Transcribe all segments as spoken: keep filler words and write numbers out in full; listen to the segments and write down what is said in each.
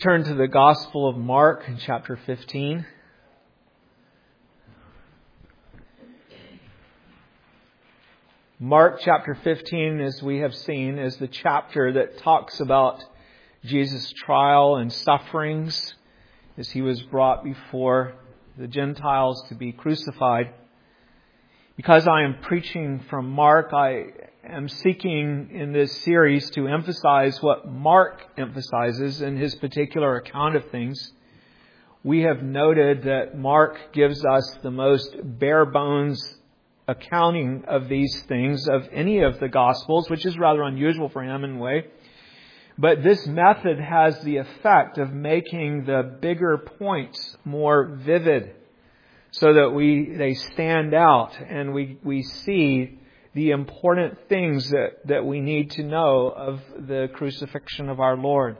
Turn to the Gospel of Mark in chapter fifteen. Mark chapter fifteen, as we have seen, is the chapter that talks about Jesus' trial and sufferings as he was brought before the Gentiles to be crucified. Because I am preaching from Mark, I am seeking in this series to emphasize what Mark emphasizes in his particular account of things. We have noted that Mark gives us the most bare bones accounting of these things of any of the Gospels, which is rather unusual for him in a way. But this method has the effect of making the bigger points more vivid, so that we they stand out and we, we see the important things that, that we need to know of the crucifixion of our Lord.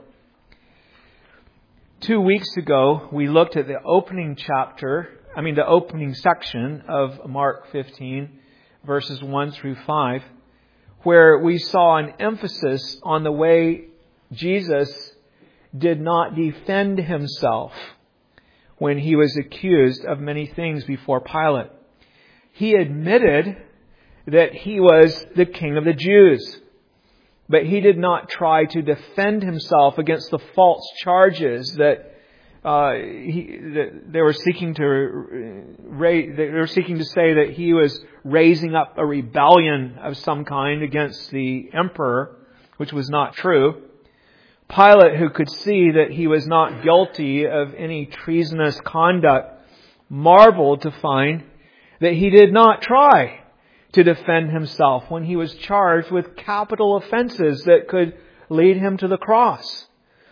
Two weeks ago, we looked at the opening chapter, I mean the opening section of Mark fifteen, verses one through five, where we saw an emphasis on the way Jesus did not defend himself when he was accused of many things before Pilate. He admitted that he was the King of the Jews, but he did not try to defend himself against the false charges that, uh, he, that they were seeking to raise. They were seeking to say that he was raising up a rebellion of some kind against the emperor, which was not true. Pilate, who could see that he was not guilty of any treasonous conduct, marveled to find that he did not try to defend himself when he was charged with capital offenses that could lead him to the cross.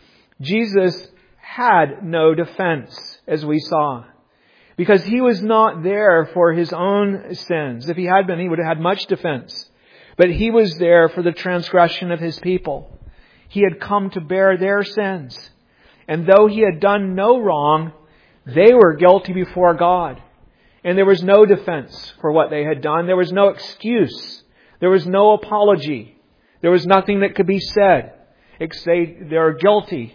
Jesus had no defense, as we saw, because he was not there for his own sins. If he had been, he would have had much defense. But he was there for the transgression of his people. He had come to bear their sins. And though he had done no wrong, they were guilty before God. And there was no defense for what they had done. There was no excuse. There was no apology. There was nothing that could be said except they are guilty.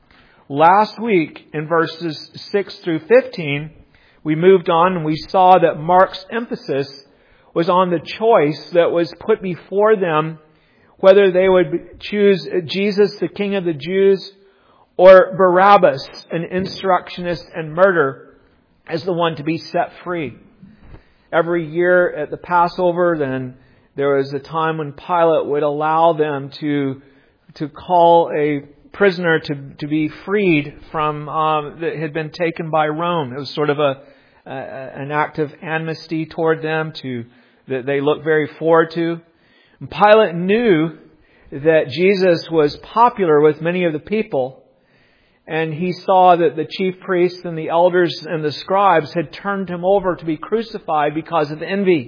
Last week, in verses six through fifteen, we moved on and we saw that Mark's emphasis was on the choice that was put before them, whether they would choose Jesus, the King of the Jews, or Barabbas, an insurrectionist and murderer, as the one to be set free. Every year at the Passover, then there was a time when Pilate would allow them to to call a prisoner to, to be freed from um, that had been taken by Rome. It was sort of a, a an act of amnesty toward them to that they looked very forward to. And Pilate knew that Jesus was popular with many of the people, and he saw that the chief priests and the elders and the scribes had turned him over to be crucified because of envy.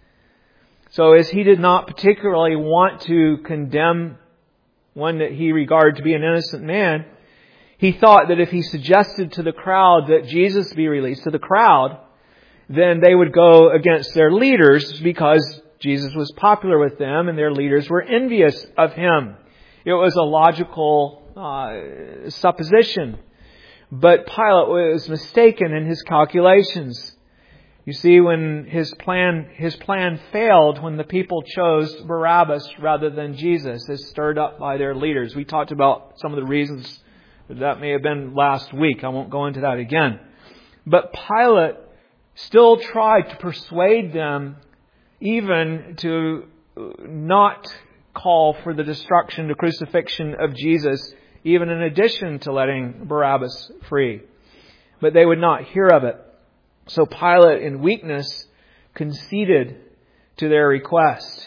So as he did not particularly want to condemn one that he regarded to be an innocent man, he thought that if he suggested to the crowd that Jesus be released to the crowd, then they would go against their leaders because Jesus was popular with them and their leaders were envious of him. It was a logical uh, supposition. But Pilate was mistaken in his calculations. You see, when his plan his plan failed when the people chose Barabbas rather than Jesus, as stirred up by their leaders. We talked about some of the reasons that may have been last week. I won't go into that again. But Pilate still tried to persuade them even to not call for the destruction, the crucifixion of Jesus, even in addition to letting Barabbas free. But they would not hear of it. So Pilate, in weakness, conceded to their request.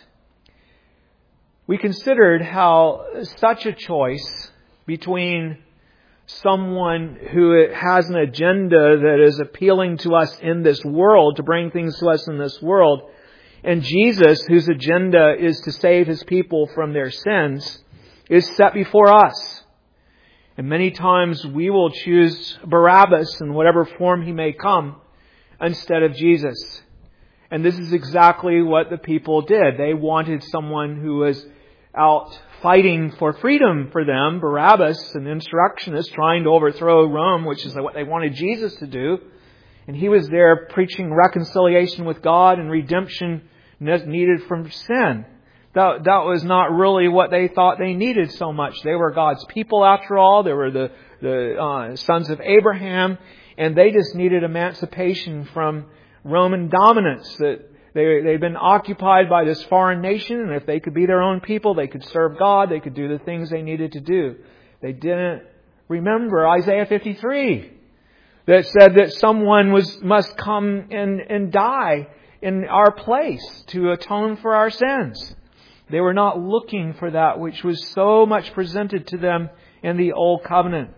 We considered how such a choice between someone who has an agenda that is appealing to us in this world, to bring things to us in this world, and Jesus, whose agenda is to save His people from their sins, is set before us. And many times we will choose Barabbas in whatever form he may come instead of Jesus. And this is exactly what the people did. They wanted someone who was out fighting for freedom for them, Barabbas, an insurrectionist trying to overthrow Rome, which is what they wanted Jesus to do. And he was there preaching reconciliation with God and redemption needed from sin. That, that was not really what they thought they needed so much. They were God's people after all. They were the, the uh, sons of Abraham. And they just needed emancipation from Roman dominance. That they, they'd been occupied by this foreign nation. And if they could be their own people, they could serve God. They could do the things they needed to do. They didn't remember Isaiah fifty-three that said that someone was must come and, and die in our place to atone for our sins. They were not looking for that which was so much presented to them in the Old Covenant.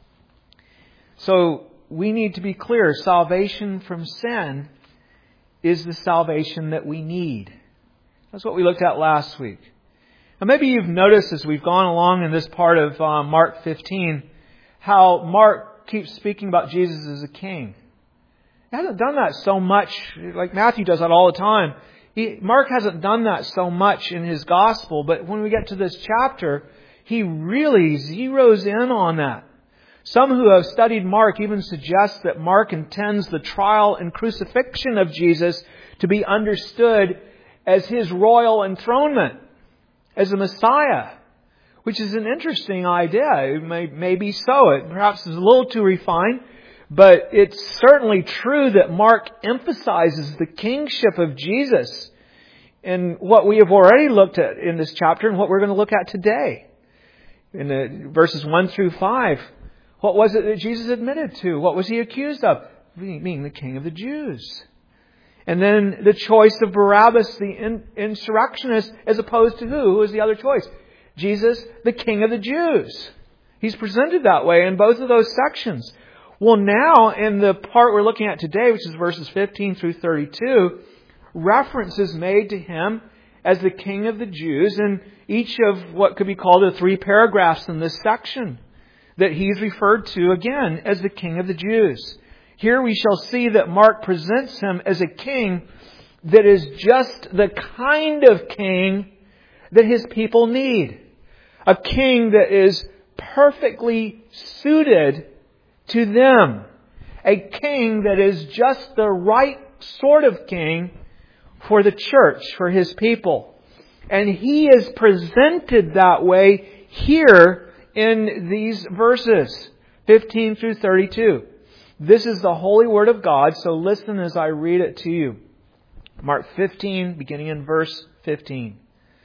So we need to be clear. Salvation from sin is the salvation that we need. That's what we looked at last week. Now maybe you've noticed as we've gone along in this part of uh, Mark fifteen, how Mark keeps speaking about Jesus as a king. He hasn't done that so much, like Matthew does that all the time. He, Mark hasn't done that so much in his gospel, but when we get to this chapter, he really zeroes in on that. Some who have studied Mark even suggest that Mark intends the trial and crucifixion of Jesus to be understood as his royal enthronement, as a Messiah, which is an interesting idea. It may, may be so. It perhaps is a little too refined, but it's certainly true that Mark emphasizes the kingship of Jesus in what we have already looked at in this chapter and what we're going to look at today. In the verses one through five, what was it that Jesus admitted to? What was he accused of? Being the king of the Jews. And then the choice of Barabbas, the insurrectionist, as opposed to who? Who was the other choice? Jesus, the king of the Jews. He's presented that way in both of those sections. Well, now in the part we're looking at today, which is verses fifteen through thirty-two, reference is made to him as the king of the Jews in each of what could be called the three paragraphs in this section, that he's referred to again as the king of the Jews. Here we shall see that Mark presents him as a king that is just the kind of king that his people need. A king that is perfectly suited to them. A king that is just the right sort of king for the church, for his people. And he is presented that way here in these verses, fifteen through thirty-two. This is the holy word of God, so listen as I read it to you. Mark fifteen, beginning in verse fifteen.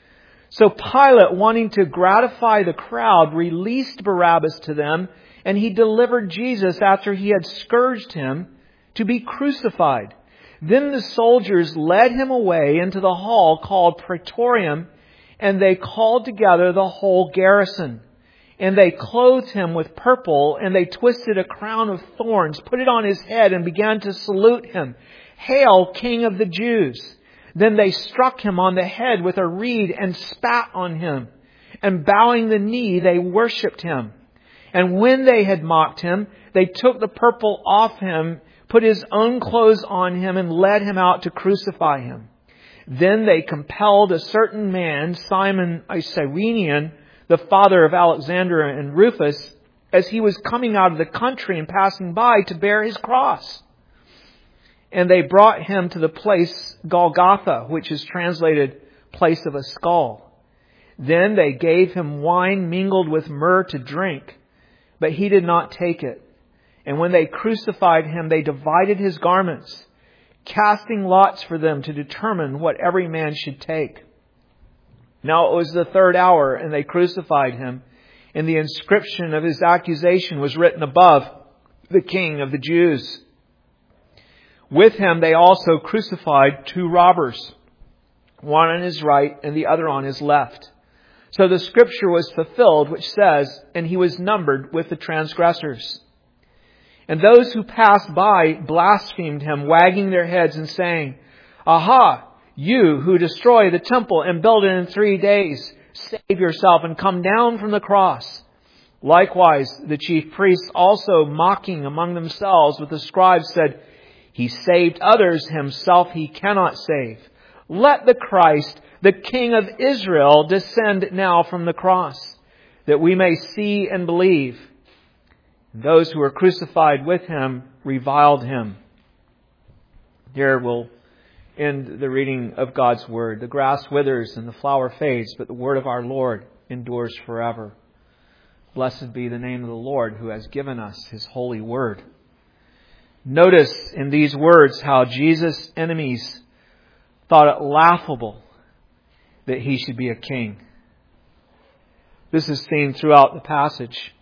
So Pilate, wanting to gratify the crowd, released Barabbas to them, and he delivered Jesus after he had scourged him to be crucified. Then the soldiers led him away into the hall called Praetorium, and they called together the whole garrison. And they clothed him with purple, and they twisted a crown of thorns, put it on his head, and began to salute him. Hail, King of the Jews! Then they struck him on the head with a reed and spat on him. And bowing the knee, they worshipped him. And when they had mocked him, they took the purple off him, put his own clothes on him, and led him out to crucify him. Then they compelled a certain man, Simon a Cyrenian, the father of Alexander and Rufus, as he was coming out of the country and passing by, to bear his cross. And they brought him to the place Golgotha, which is translated place of a skull. Then they gave him wine mingled with myrrh to drink, but he did not take it. And when they crucified him, they divided his garments, casting lots for them to determine what every man should take. Now it was the third hour, and they crucified him, and the inscription of his accusation was written above, the King of the Jews. With him they also crucified two robbers, one on his right and the other on his left. So the scripture was fulfilled, which says, and he was numbered with the transgressors. And those who passed by blasphemed him, wagging their heads and saying, Aha! You who destroy the temple and build it in three days, save yourself and come down from the cross. Likewise, the chief priests also, mocking among themselves with the scribes, said, He saved others, himself he cannot save. Let the Christ, the King of Israel, descend now from the cross, that we may see and believe. And those who were crucified with Him reviled Him. Here we'll end the reading of God's Word. The grass withers and the flower fades, but the Word of our Lord endures forever. Blessed be the name of the Lord who has given us His holy Word. Notice in these words how Jesus' enemies thought it laughable that He should be a king. This is seen throughout the passage.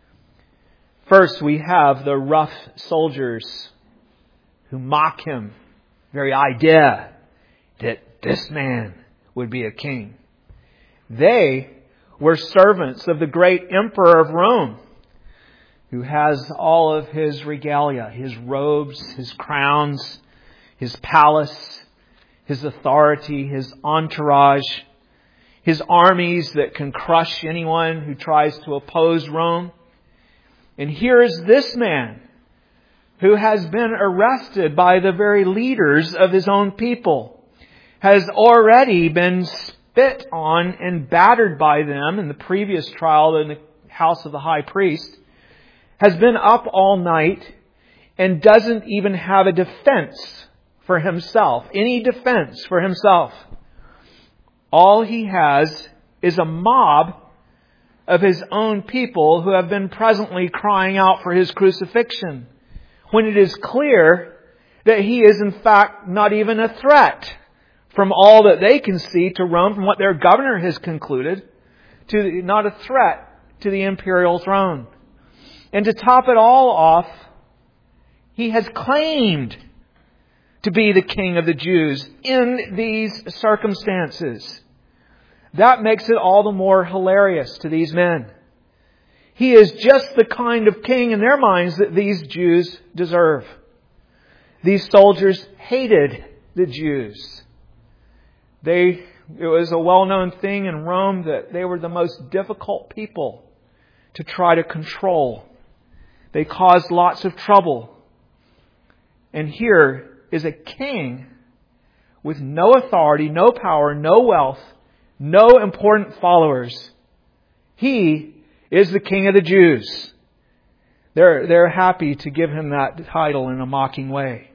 First, we have the rough soldiers who mock Him. Very idea that this man would be a king. They were servants of the great emperor of Rome, who has all of his regalia, his robes, his crowns, his palace, his authority, his entourage, his armies that can crush anyone who tries to oppose Rome. And here is this man who has been arrested by the very leaders of his own people, has already been spit on and battered by them in the previous trial in the house of the high priest, has been up all night and doesn't even have a defense for himself, any defense for himself. All he has is a mob of his own people who have been presently crying out for his crucifixion, when it is clear that he is in fact not even a threat from all that they can see to Rome, from what their governor has concluded, to not a threat to the imperial throne. And to top it all off, he has claimed to be the King of the Jews in these circumstances. That makes it all the more hilarious to these men. He is just the kind of king in their minds that these Jews deserve. These soldiers hated the Jews. They, it was a well-known thing in Rome that they were the most difficult people to try to control. They caused lots of trouble. And here is a king with no authority, no power, no wealth, no important followers. He is the King of the Jews. They're, they're happy to give him that title in a mocking way.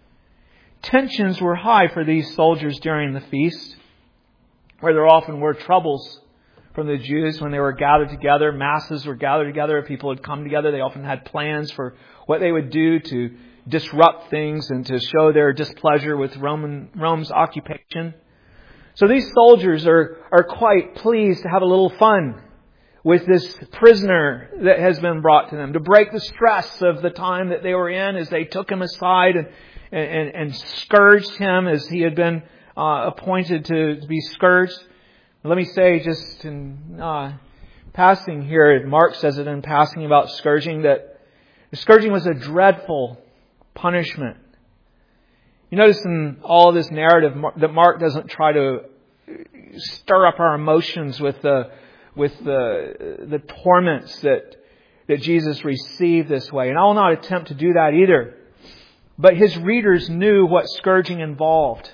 Tensions were high for these soldiers during the feast, where there often were troubles from the Jews when they were gathered together. Masses were gathered together. People had come together. They often had plans for what they would do to disrupt things and to show their displeasure with Roman Rome's occupation. So these soldiers are, are quite pleased to have a little fun with this prisoner that has been brought to them, to break the stress of the time that they were in as they took him aside and, and, and scourged him as he had been uh, appointed to, to be scourged. Let me say just in uh, passing here, Mark says it in passing about scourging, that the scourging was a dreadful punishment. You notice in all of this narrative that Mark doesn't try to stir up our emotions with the with the the torments that that Jesus received this way. And I will not attempt to do that either. But his readers knew what scourging involved.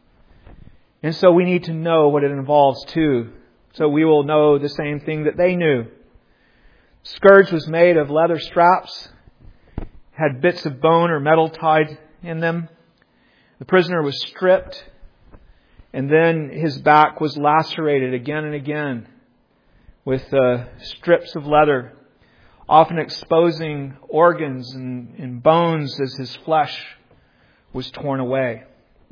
And so we need to know what it involves too. So we will know the same thing that they knew. Scourge was made of leather straps, had bits of bone or metal tied in them. The prisoner was stripped, and then his back was lacerated again and again with uh, strips of leather, often exposing organs and, and bones as his flesh was torn away.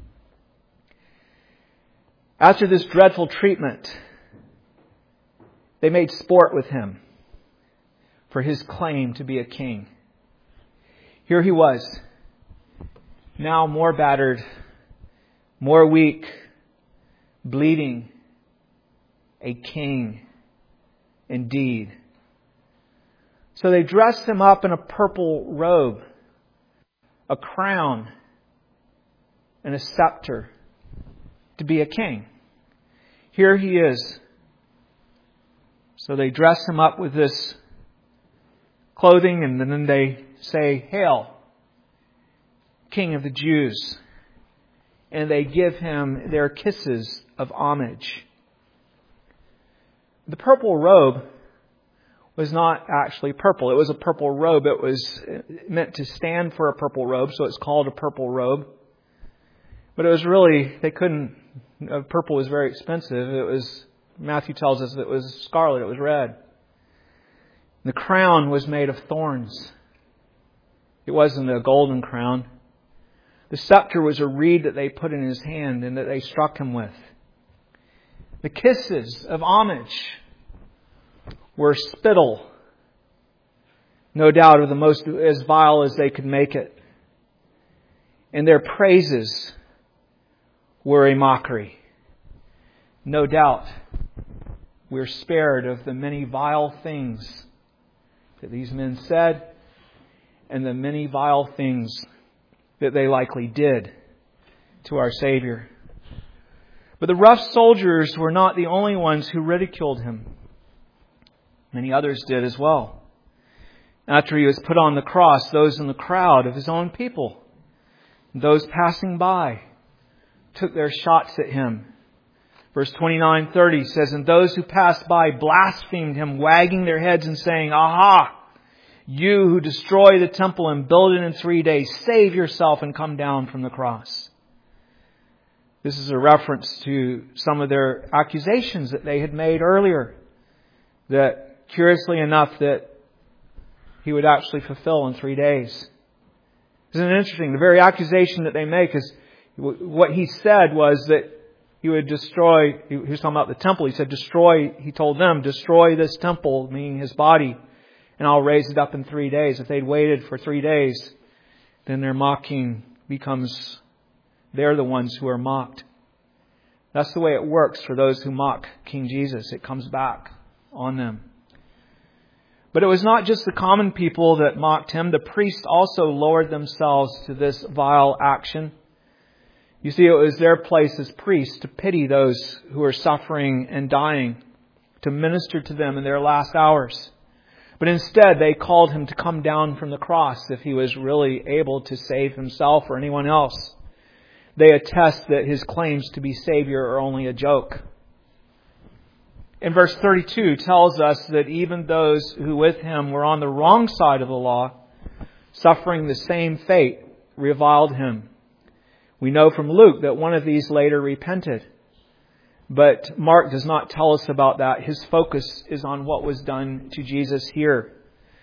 After this dreadful treatment, they made sport with him for his claim to be a king. Here he was, now more battered, more weak, bleeding, a king indeed. So they dressed him up in a purple robe, a crown, and a scepter to be a king. Here he is. So they dress him up with this clothing, and then they say, "Hail, King of the Jews." And they give him their kisses of homage. The purple robe was not actually purple. It was a purple robe. It was meant to stand for a purple robe, so it's called a purple robe. But it was really, they couldn't, purple was very expensive. It was, Matthew tells us that it was scarlet, it was red. The crown was made of thorns. It wasn't a golden crown. The scepter was a reed that they put in his hand and that they struck him with. The kisses of homage were spittle, no doubt of the most as vile as they could make it. And their praises were a mockery. No doubt we're spared of the many vile things that these men said and the many vile things that they likely did to our Savior. But the rough soldiers were not the only ones who ridiculed him. Many others did as well. After he was put on the cross, those in the crowd of his own people, those passing by, took their shots at him. Verse twenty-nine thirty says, "And those who passed by blasphemed him, wagging their heads and saying, 'Aha! You who destroy the temple and build it in three days, save yourself and come down from the cross.'" This is a reference to some of their accusations that they had made earlier, that curiously enough that he would actually fulfill in three days. Isn't it interesting? The very accusation that they make is what he said was that he would destroy, he was talking about the temple. He said, destroy, he told them, destroy this temple, meaning his body, and I'll raise it up in three days. If they'd waited for three days, then their mocking becomes, they're the ones who are mocked. That's the way it works for those who mock King Jesus. It comes back on them. But it was not just the common people that mocked him. The priests also lowered themselves to this vile action. You see, it was their place as priests to pity those who are suffering and dying, to minister to them in their last hours. But instead, they called him to come down from the cross if he was really able to save himself or anyone else. They attest that his claims to be Savior are only a joke. In verse thirty-two tells us that even those who with him were on the wrong side of the law, suffering the same fate, reviled him. We know from Luke that one of these later repented. But Mark does not tell us about that. His focus is on what was done to Jesus here.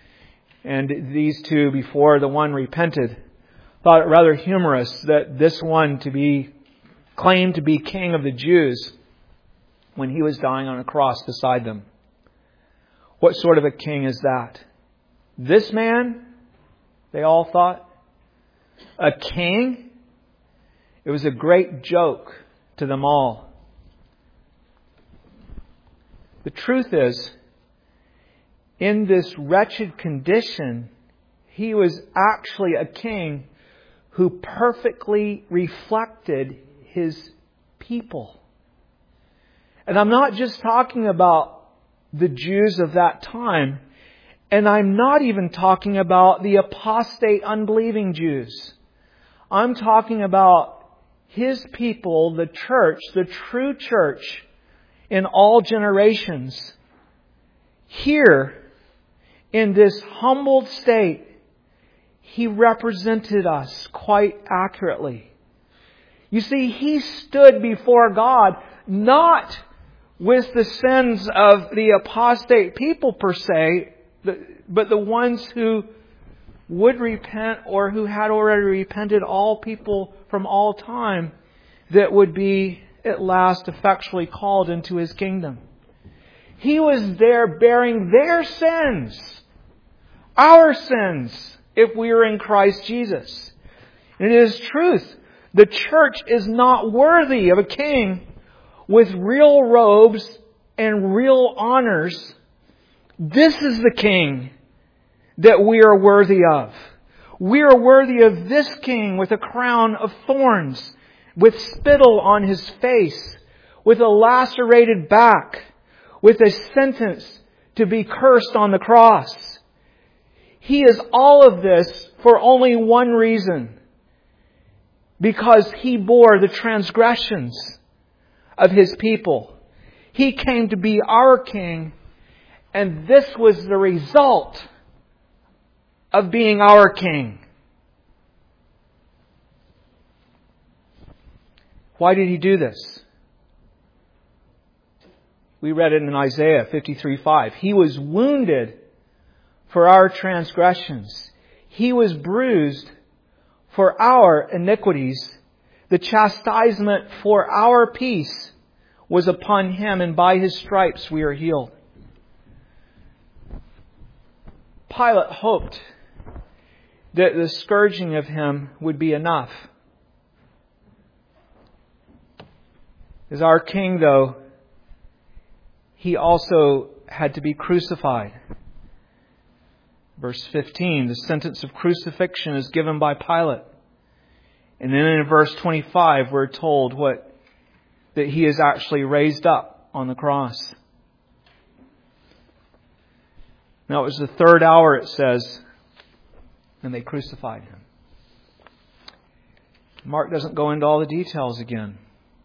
And these two, before the one repented, thought it rather humorous that this one to be claimed to be king of the Jews when he was dying on a cross beside them. What sort of a king is that? This man, they all thought, a king? It was a great joke to them all. The truth is, in this wretched condition, he was actually a king who perfectly reflected his people. And I'm not just talking about the Jews of that time, and I'm not even talking about the apostate, unbelieving Jews. I'm talking about his people, the church, the true church in all generations. Here, in this humbled state, he represented us quite accurately. You see, he stood before God not with the sins of the apostate people per se, but the ones who would repent or who had already repented, all people from all time that would be at last effectually called into his kingdom. He was there bearing their sins, our sins, if we are in Christ Jesus. And it is truth. The church is not worthy of a king with real robes and real honors. This is the king that we are worthy of. We are worthy of this king with a crown of thorns, with spittle on his face, with a lacerated back, with a sentence to be cursed on the cross. He is all of this for only one reason. Because he bore the transgressions of His people. He came to be our King, and this was the result of being our King. Why did He do this? We read it in Isaiah fifty-three five. He was wounded for our transgressions. He was bruised for our iniquities. The chastisement for our peace was upon Him, and by His stripes we are healed. Pilate hoped that the scourging of Him would be enough. As our King, though, He also had to be crucified. Verse fifteen, the sentence of crucifixion is given by Pilate. And then in verse twenty-five, we're told what that He is actually raised up on the cross. Now it was the third hour, it says, and they crucified Him. Mark doesn't go into all the details again.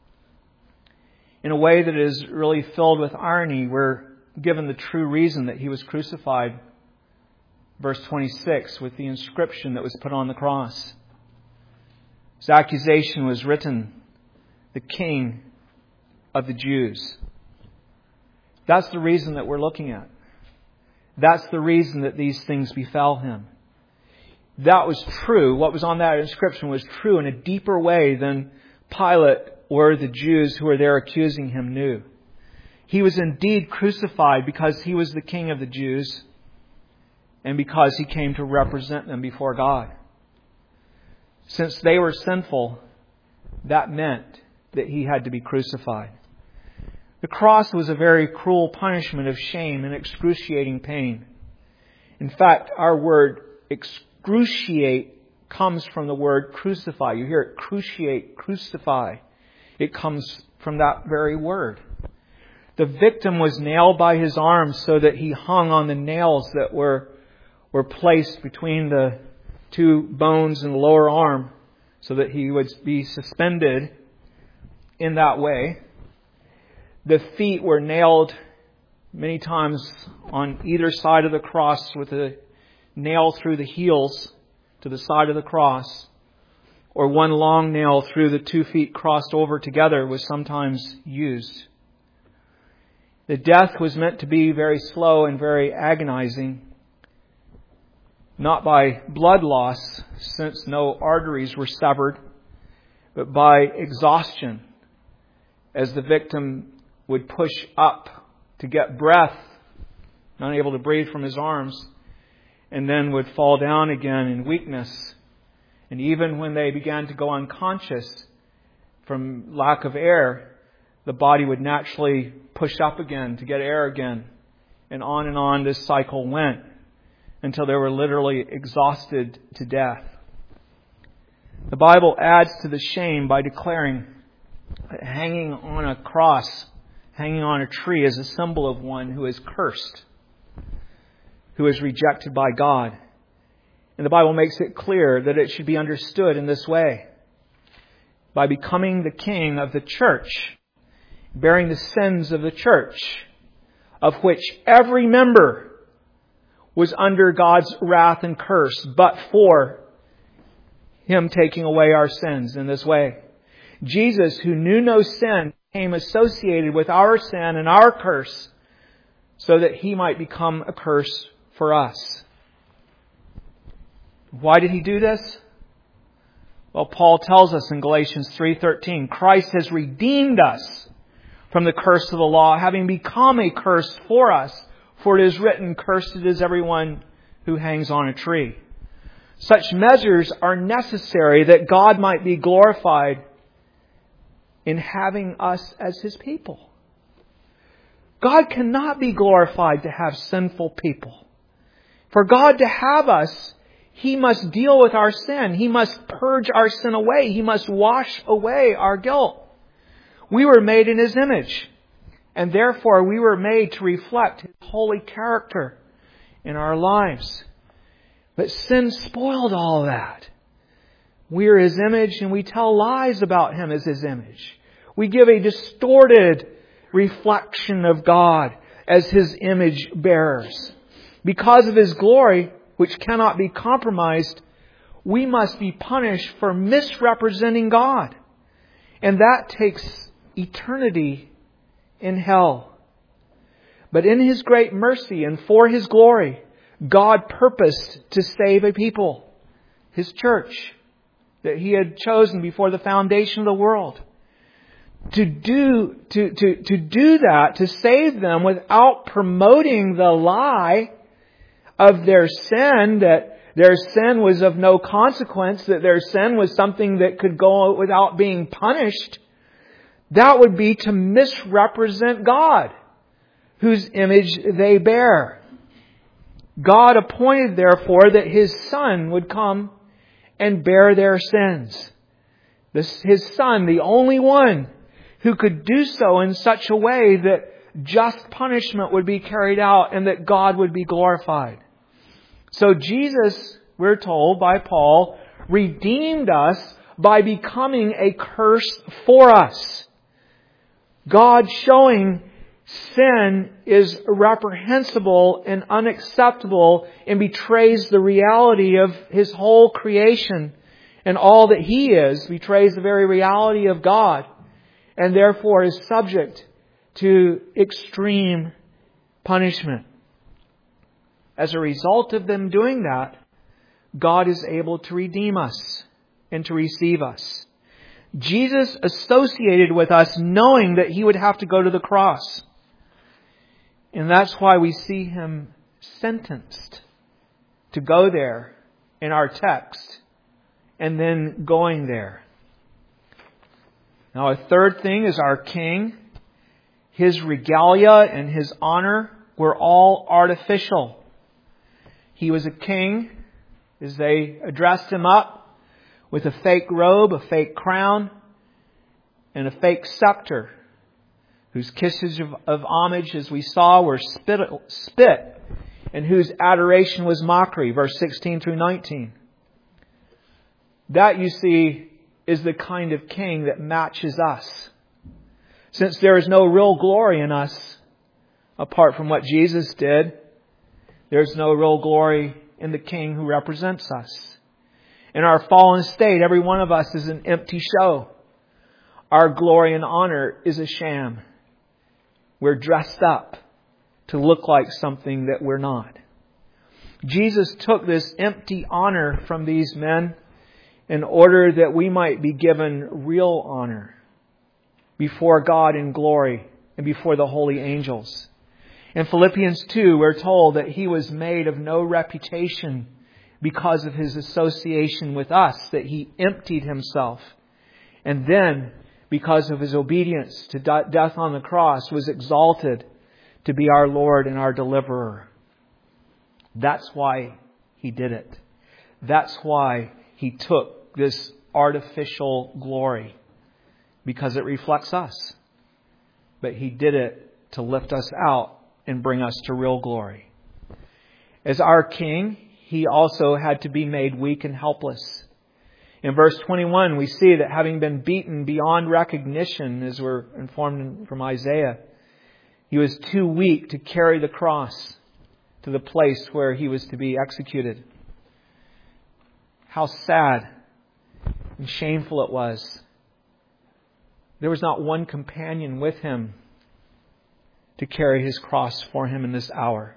In a way that is really filled with irony, we're given the true reason that He was crucified. Verse twenty-six, with the inscription that was put on the cross. His accusation was written, "The King of the Jews." That's the reason that we're looking at. That's the reason that these things befell Him. That was true. What was on that inscription was true in a deeper way than Pilate or the Jews who were there accusing Him knew. He was indeed crucified because He was the King of the Jews and because He came to represent them before God. Since they were sinful, that meant that He had to be crucified. The cross was a very cruel punishment of shame and excruciating pain. In fact, our word excruciate comes from the word crucify. You hear it, cruciate, crucify. It comes from that very word. The victim was nailed by his arms so that he hung on the nails that were, were placed between the two bones in the lower arm so that he would be suspended in that way. The feet were nailed many times on either side of the cross with a nail through the heels to the side of the cross, or one long nail through the two feet crossed over together was sometimes used. The death was meant to be very slow and very agonizing, not by blood loss, since no arteries were severed, but by exhaustion, as the victim would push up to get breath, not able to breathe from his arms, and then would fall down again in weakness. And even when they began to go unconscious from lack of air, the body would naturally push up again to get air again. And on and on this cycle went until they were literally exhausted to death. The Bible adds to the shame by declaring that hanging on a cross, hanging on a tree, is a symbol of one who is cursed, who is rejected by God. And the Bible makes it clear that it should be understood in this way. By becoming the king of the church, bearing the sins of the church, of which every member was under God's wrath and curse, but for Him taking away our sins in this way. Jesus, who knew no sin, became associated with our sin and our curse so that He might become a curse for us. Why did He do this? Well, Paul tells us in Galatians three thirteen, Christ has redeemed us from the curse of the law, having become a curse for us. For it is written, cursed is everyone who hangs on a tree. Such measures are necessary that God might be glorified in having us as His people. God cannot be glorified to have sinful people. For God to have us, He must deal with our sin. He must purge our sin away. He must wash away our guilt. We were made in His image, and therefore we were made to reflect His holy character in our lives. But sin spoiled all that. We are His image and we tell lies about Him as His image. We give a distorted reflection of God as His image bearers. Because of His glory, which cannot be compromised, we must be punished for misrepresenting God. And that takes eternity in hell. But in His great mercy and for His glory, God purposed to save a people, His church, that He had chosen before the foundation of the world. To do, to, to, to do that, to save them without promoting the lie of their sin, that their sin was of no consequence, that their sin was something that could go without being punished, that would be to misrepresent God, whose image they bear. God appointed, therefore, that His Son would come and bear their sins. This, His Son, the only one who could do so in such a way that just punishment would be carried out and that God would be glorified. So Jesus, we're told by Paul, redeemed us by becoming a curse for us. God showing sin is reprehensible and unacceptable and betrays the reality of His whole creation and all that He is, betrays the very reality of God, and therefore is subject to extreme punishment. As a result of them doing that, God is able to redeem us and to receive us. Jesus associated with us knowing that He would have to go to the cross. And that's why we see Him sentenced to go there in our text and then going there. Now, a third thing is our King. His regalia and His honor were all artificial. He was a king as they dressed Him up with a fake robe, a fake crown, and a fake scepter, whose kisses of, of homage, as we saw, were spit, spit, and whose adoration was mockery, verse sixteen through nineteen. That, you see, is the kind of king that matches us. Since there is no real glory in us apart from what Jesus did, there's no real glory in the King who represents us. In our fallen state, every one of us is an empty show. Our glory and honor is a sham. We're dressed up to look like something that we're not. Jesus took this empty honor from these men in order that we might be given real honor before God in glory and before the holy angels. In Philippians two, we're told that He was made of no reputation because of His association with us, that He emptied Himself. And then, because of His obedience to death on the cross, was exalted to be our Lord and our deliverer. That's why He did it. That's why He took this artificial glory, because it reflects us. But He did it to lift us out and bring us to real glory. As our King, He also had to be made weak and helpless. In verse twenty-one, we see that having been beaten beyond recognition, as we're informed from Isaiah, He was too weak to carry the cross to the place where He was to be executed. How sad and shameful it was. There was not one companion with Him to carry His cross for Him in this hour.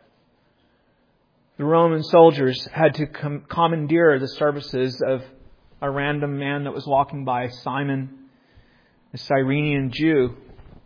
The Roman soldiers had to com- commandeer the services of a random man that was walking by, Simon, a Cyrenian Jew.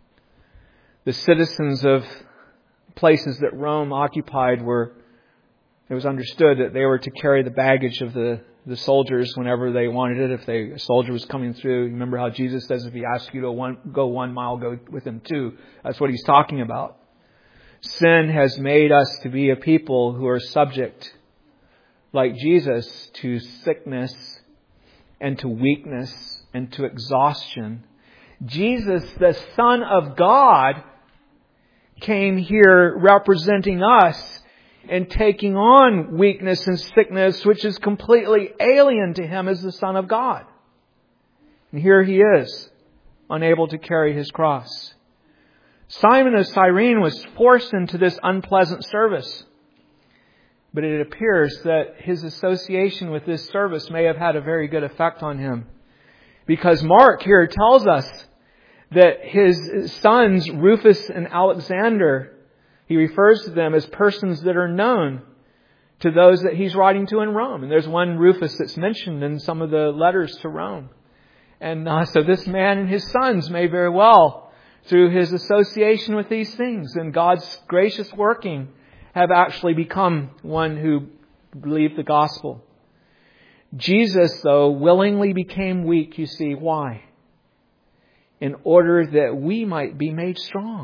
The citizens of places that Rome occupied were, it was understood that they were to carry the baggage of the, the soldiers whenever they wanted it. If they, a soldier was coming through, remember how Jesus says if He asks you to one, go one mile, go with Him two. That's what He's talking about. Sin has made us to be a people who are subject, like Jesus, to sickness and to weakness and to exhaustion. Jesus, the Son of God, came here representing us and taking on weakness and sickness, which is completely alien to Him as the Son of God. And here He is, unable to carry His cross. Simon of Cyrene was forced into this unpleasant service. But it appears that his association with this service may have had a very good effect on him. Because Mark here tells us that his sons, Rufus and Alexander, he refers to them as persons that are known to those that he's writing to in Rome. And there's one Rufus that's mentioned in some of the letters to Rome. And uh, so this man and his sons may very well, through his association with these things and God's gracious working, have actually become one who believed the gospel. Jesus, though, willingly became weak, you see. Why? In order that we might be made strong.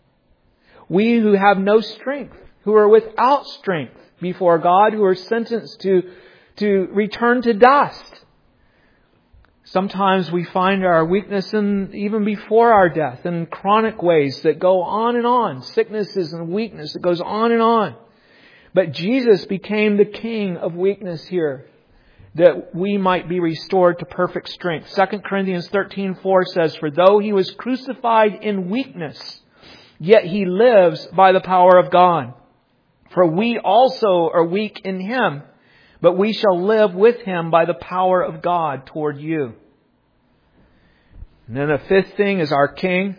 We who have no strength, who are without strength before God, who are sentenced to, to return to dust. Sometimes we find our weakness in, even before our death, in chronic ways that go on and on. Sicknesses and weakness that goes on and on. But Jesus became the King of weakness here, that we might be restored to perfect strength. Second Corinthians thirteen four says, "For though He was crucified in weakness, yet He lives by the power of God. For we also are weak in Him, but we shall live with Him by the power of God toward you." And then the fifth thing is our King.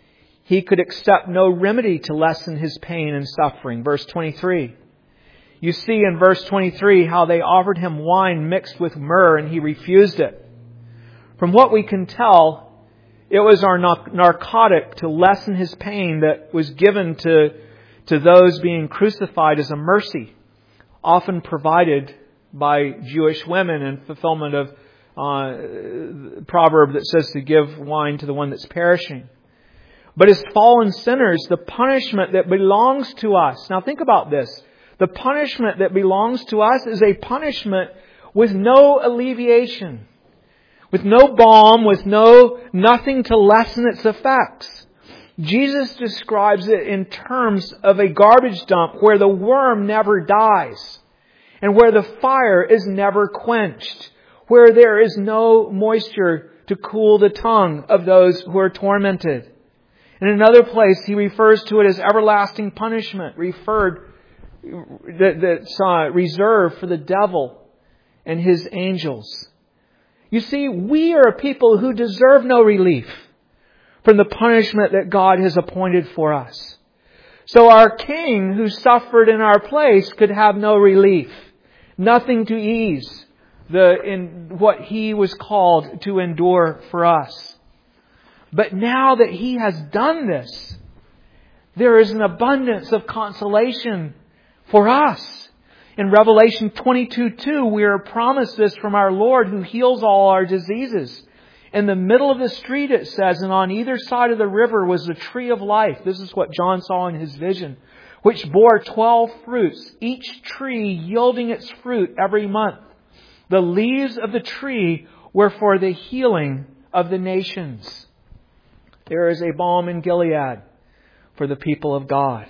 He could accept no remedy to lessen His pain and suffering. Verse twenty-three. You see in verse twenty-three how they offered Him wine mixed with myrrh and He refused it. From what we can tell, it was our narcotic to lessen His pain that was given to, to those being crucified as a mercy, often provided by Jewish women in fulfillment of uh, the proverb that says to give wine to the one that's perishing. But as fallen sinners, the punishment that belongs to us. Now think about this. The punishment that belongs to us is a punishment with no alleviation, with no balm, with no nothing to lessen its effects. Jesus describes it in terms of a garbage dump where the worm never dies and where the fire is never quenched, where there is no moisture to cool the tongue of those who are tormented. In another place, He refers to it as everlasting punishment, referred that, that's uh, reserved for the devil and his angels. You see, we are a people who deserve no relief from the punishment that God has appointed for us. So our King who suffered in our place could have no relief, nothing to ease the in what He was called to endure for us. But now that He has done this, there is an abundance of consolation for us. In Revelation twenty-two two, we are promised this from our Lord who heals all our diseases. In the middle of the street, it says, and on either side of the river was the tree of life. This is what John saw in his vision, which bore twelve fruits, each tree yielding its fruit every month. The leaves of the tree were for the healing of the nations. There is a balm in Gilead for the people of God.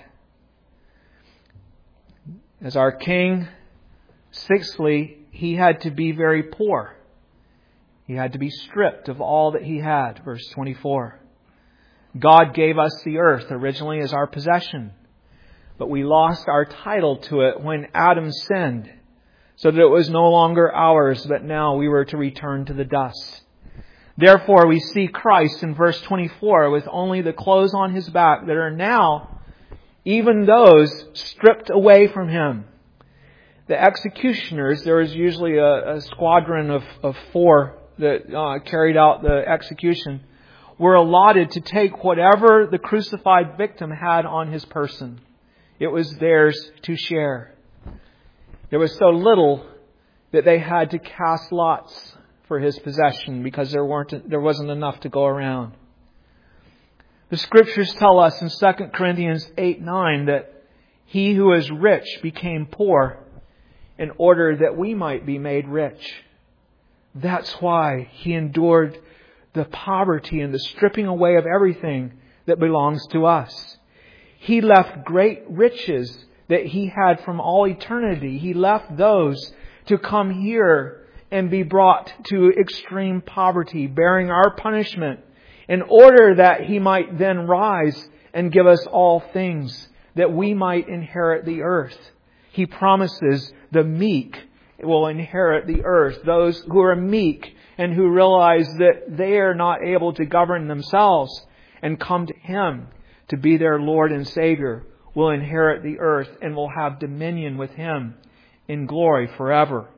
As our King, sixthly, He had to be very poor. He had to be stripped of all that He had. Verse twenty-four. God gave us the earth originally as our possession, but we lost our title to it when Adam sinned, so that it was no longer ours, but now we were to return to the dust. Therefore, we see Christ in verse twenty-four with only the clothes on His back that are now even those stripped away from Him. The executioners, there was usually a, a squadron of, of four that uh, carried out the execution, were allotted to take whatever the crucified victim had on his person. It was theirs to share. There was so little that they had to cast lots for his possession because there weren't there wasn't enough to go around. The Scriptures tell us in Second Corinthians eight nine that He who is rich became poor in order that we might be made rich. That's why He endured the poverty and the stripping away of everything that belongs to us. He left great riches that He had from all eternity. He left those to come here and be brought to extreme poverty, bearing our punishment in order that He might then rise and give us all things, that we might inherit the earth. He promises the meek will inherit the earth. Those who are meek and who realize that they are not able to govern themselves and come to Him to be their Lord and Savior will inherit the earth and will have dominion with Him in glory forever.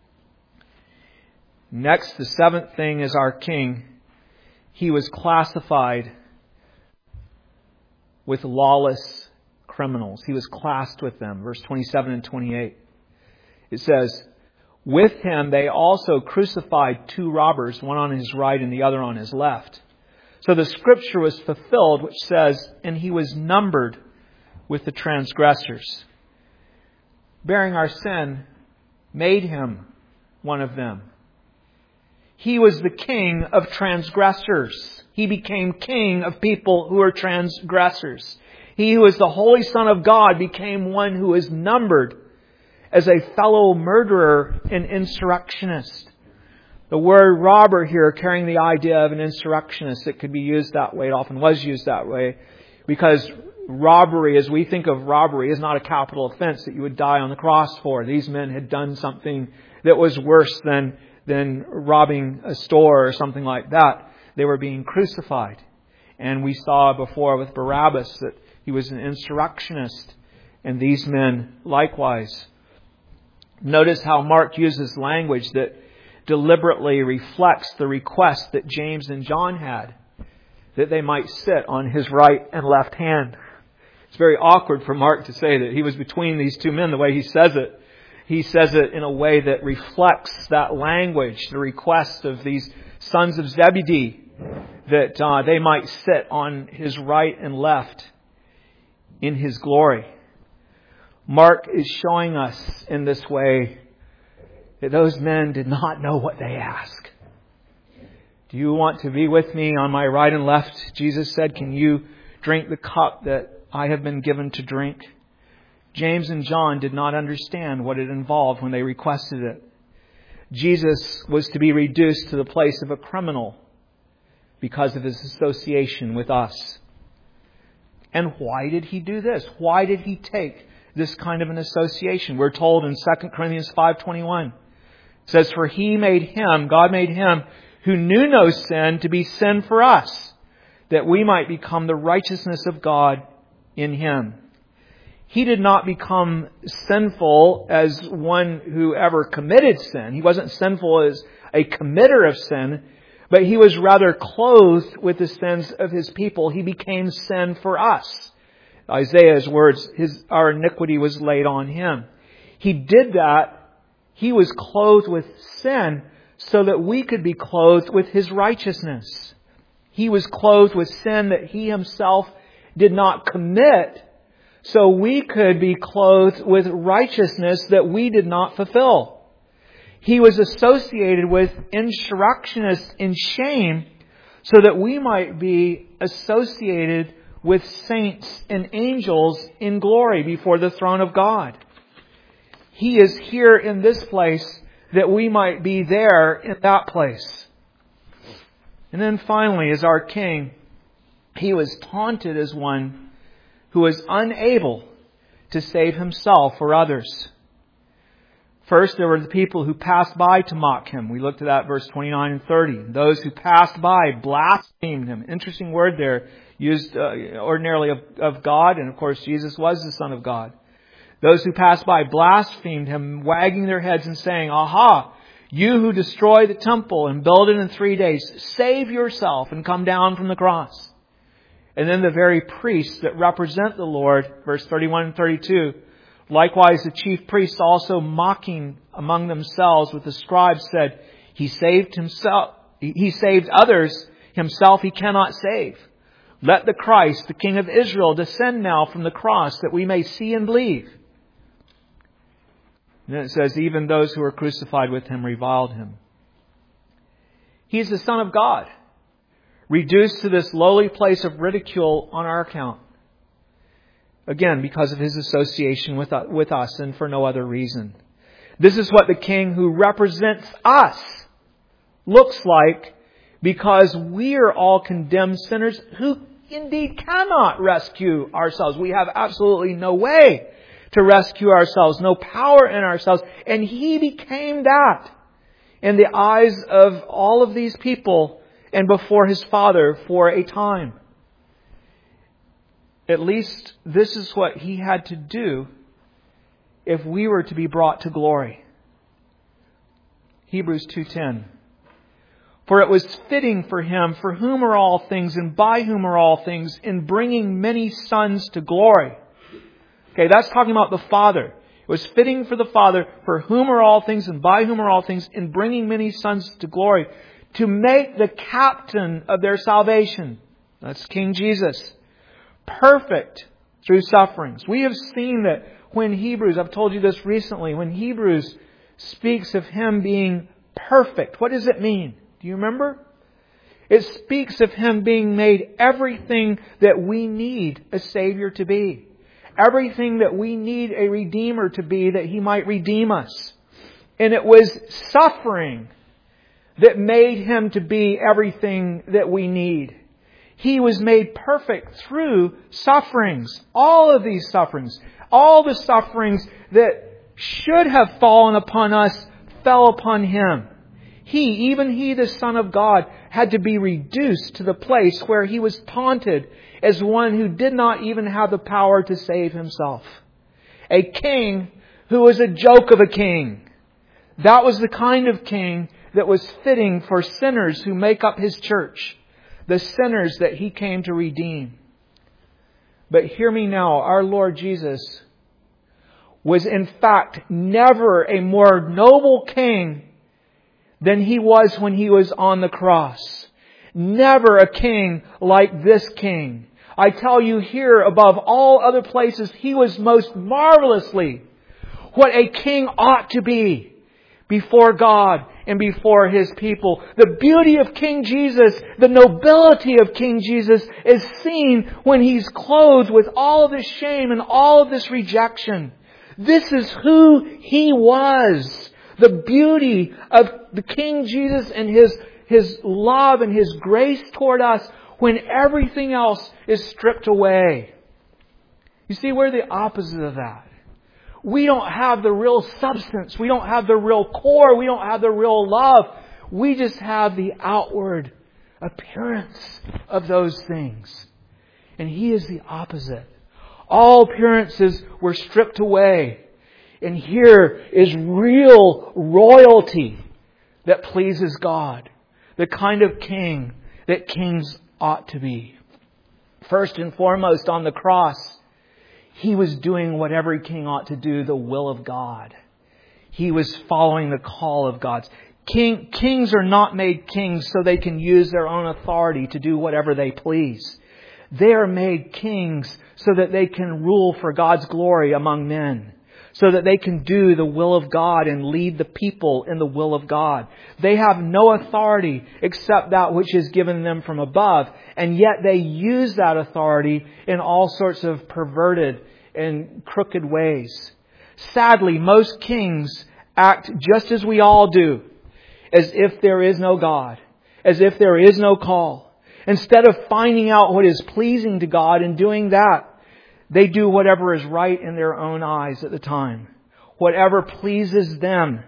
Next, the seventh thing is our King. He was classified with lawless criminals. He was classed with them. Verse twenty-seven and twenty-eight. It says, with Him they also crucified two robbers, one on His right and the other on His left. So the scripture was fulfilled, which says, and He was numbered with the transgressors. Bearing our sin made Him one of them. He was the king of transgressors. He became king of people who are transgressors. He who is the Holy Son of God became one who is numbered as a fellow murderer and insurrectionist. The word robber here carrying the idea of an insurrectionist. It could be used that way. It often was used that way. Because robbery, as we think of robbery, is not a capital offense that you would die on the cross for. These men had done something that was worse than, than robbing a store or something like that. They were being crucified. And we saw before with Barabbas that he was an insurrectionist. And these men likewise. Notice how Mark uses language that deliberately reflects the request that James and John had, that they might sit on his right and left hand. It's very awkward for Mark to say that he was between these two men the way he says it. He says it in a way that reflects that language, the request of these sons of Zebedee, that uh, they might sit on his right and left in His glory. Mark is showing us in this way that those men did not know what they asked. Do you want to be with me on my right and left? Jesus said, can you drink the cup that I have been given to drink? James and John did not understand what it involved when they requested it. Jesus was to be reduced to the place of a criminal because of His association with us. And why did He do this? Why did He take this kind of an association? We're told in Second Corinthians five twenty-one. It says, for He made Him, God made Him, who knew no sin, to be sin for us, that we might become the righteousness of God in Him. He did not become sinful as one who ever committed sin. He wasn't sinful as a committer of sin, but He was rather clothed with the sins of His people. He became sin for us. Isaiah's words, his, our iniquity was laid on Him. He did that. He was clothed with sin so that we could be clothed with His righteousness. He was clothed with sin that He Himself did not commit, so we could be clothed with righteousness that we did not fulfill. He was associated with insurrectionists in shame so that we might be associated with saints and angels in glory before the throne of God. He is here in this place that we might be there in that place. And then finally, as our King, He was taunted as one who was unable to save Himself or others. First, there were the people who passed by to mock Him. We looked at that verse twenty-nine and thirty. Those who passed by blasphemed Him. Interesting word there, used uh, ordinarily of, of God. And of course, Jesus was the Son of God. Those who passed by blasphemed Him, wagging their heads and saying, aha, you who destroy the temple and build it in three days, save yourself and come down from the cross. And then the very priests that represent the Lord, verse thirty-one and thirty-two, likewise the chief priests also mocking among themselves with the scribes said, He saved himself, He saved others, Himself He cannot save. Let the Christ, the King of Israel, descend now from the cross that we may see and believe. And then it says, even those who were crucified with Him reviled Him. He is the Son of God, reduced to this lowly place of ridicule on our account. Again, because of His association with, with us and for no other reason. This is what the King who represents us looks like because we are all condemned sinners who indeed cannot rescue ourselves. We have absolutely no way to rescue ourselves, no power in ourselves. And He became that in the eyes of all of these people and before His Father for a time. At least this is what He had to do if we were to be brought to glory. Hebrews two ten. For it was fitting for Him, for whom are all things and by whom are all things, in bringing many sons to glory. Okay, that's talking about the Father. It was fitting for the Father, for whom are all things and by whom are all things, in bringing many sons to glory, to make the captain of their salvation, that's King Jesus, perfect through sufferings. We have seen that when Hebrews, I've told you this recently, when Hebrews speaks of Him being perfect, what does it mean? Do you remember? It speaks of Him being made everything that we need a Savior to be. Everything that we need a Redeemer to be, that He might redeem us. And it was suffering that made Him to be everything that we need. He was made perfect through sufferings. All of these sufferings. All the sufferings that should have fallen upon us fell upon Him. He, even He, the Son of God, had to be reduced to the place where He was taunted as one who did not even have the power to save Himself. A king who was a joke of a king. That was the kind of king that was fitting for sinners who make up His church. The sinners that He came to redeem. But hear me now, our Lord Jesus was in fact never a more noble king than He was when He was on the cross. Never a king like this king. I tell you here, above all other places, He was most marvelously what a king ought to be before God and before His people. The beauty of King Jesus, the nobility of King Jesus is seen when He's clothed with all of this shame and all of this rejection. This is who He was. The beauty of the King Jesus and His, His love and His grace toward us when everything else is stripped away. You see, we're the opposite of that. We don't have the real substance. We don't have the real core. We don't have the real love. We just have the outward appearance of those things. And He is the opposite. All appearances were stripped away. And here is real royalty that pleases God. The kind of king that kings ought to be. First and foremost, on the cross, He was doing what every king ought to do, the will of God. He was following the call of God. King, kings are not made kings so they can use their own authority to do whatever they please. They are made kings so that they can rule for God's glory among men. So that they can do the will of God and lead the people in the will of God. They have no authority except that which is given them from above. And yet they use that authority in all sorts of perverted and crooked ways. Sadly, most kings act just as we all do. As if there is no God. As if there is no call. Instead of finding out what is pleasing to God and doing that, they do whatever is right in their own eyes at the time. Whatever pleases them.